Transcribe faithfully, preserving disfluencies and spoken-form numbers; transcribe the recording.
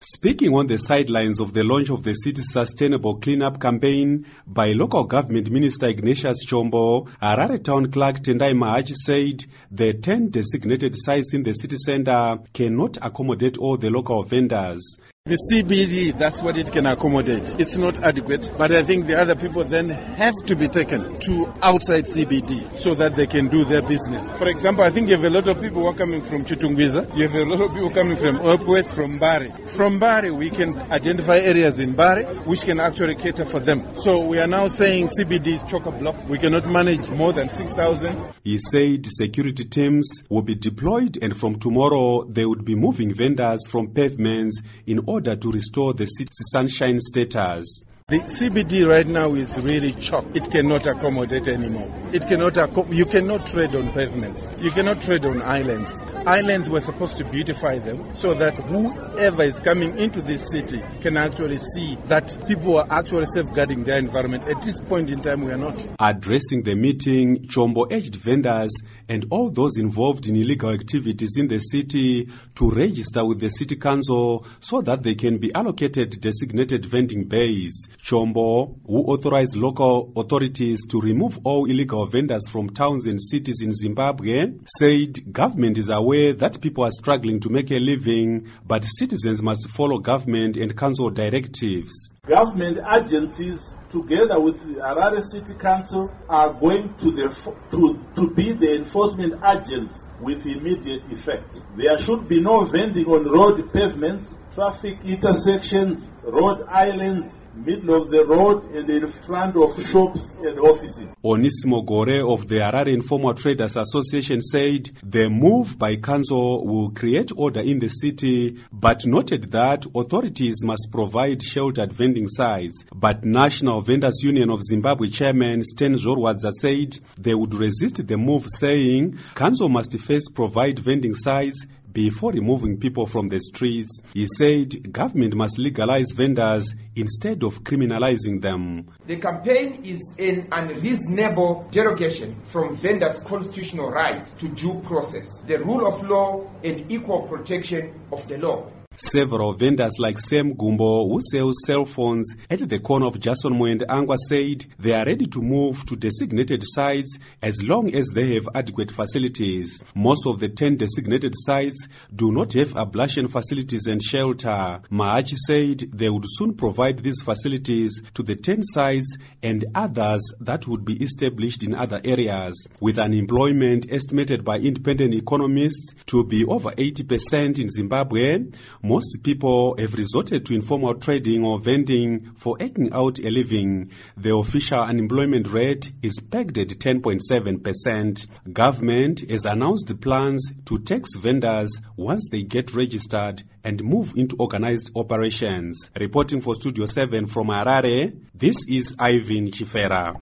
Speaking on the sidelines of the launch of the city's sustainable cleanup campaign by local government minister Ignatius Chombo, Harare town clerk Tendai Mahachi said the ten designated sites in the city centre cannot accommodate all the local vendors. The C B D, that's what it can accommodate. It's not adequate, but I think the other people then have to be taken to outside C B D so that they can do their business. For example, I think you have a lot of people who are coming from Chitungwiza. You have a lot of people coming from Opweth, from Bari. From Bari, we can identify areas in Bari which can actually cater for them. So we are now saying C B D is chock-a-block. We cannot manage more than six thousand. He said security teams will be deployed and from tomorrow they would be moving vendors from pavements in order to restore the city's sunshine status. The C B D right now is really chocked. It cannot accommodate anymore. It cannot. Acco- you cannot trade on pavements. You cannot trade on islands. Islands were supposed to beautify them so that whoever is coming into this city can actually see that people are actually safeguarding their environment. At this point in time, we are not. Addressing the meeting, Chombo urged vendors and all those involved in illegal activities in the city to register with the city council so that they can be allocated designated vending bays. Chombo, who authorized local authorities to remove all illegal vendors from towns and cities in Zimbabwe, said government is aware that people are struggling to make a living, but citizens must follow government and council directives. Government agencies, together with the Harare City Council, are going to, the, to, to be the enforcement agents with immediate effect. There should be no vending on road pavements, traffic intersections, road islands, middle of the road and in front of shops and offices. Onisimo Gore of the Harare Informal Traders Association said the move by council will create order in the city, but noted that authorities must provide sheltered vending sites. But National Vendors Union of Zimbabwe chairman Sten Zorwadza said they would resist the move, saying council must first provide vending sites before removing people from the streets. He said government must legalize vendors instead of criminalizing them. The campaign is an unreasonable derogation from vendors' constitutional rights to due process, the rule of law and equal protection of the law. Several vendors like Sam Gumbo, who sells cell phones at the corner of Jason Moyo and Angwa, said they are ready to move to designated sites as long as they have adequate facilities. Most of the ten designated sites do not have ablation facilities and shelter. Mahachi said they would soon provide these facilities to the ten sites and others that would be established in other areas. With unemployment estimated by independent economists to be over eighty percent in Zimbabwe, most people have resorted to informal trading or vending for eking out a living. The official unemployment rate is pegged at ten point seven percent. Government has announced plans to tax vendors once they get registered and move into organized operations. Reporting for Studio seven from Harare, this is Ivan Chifera.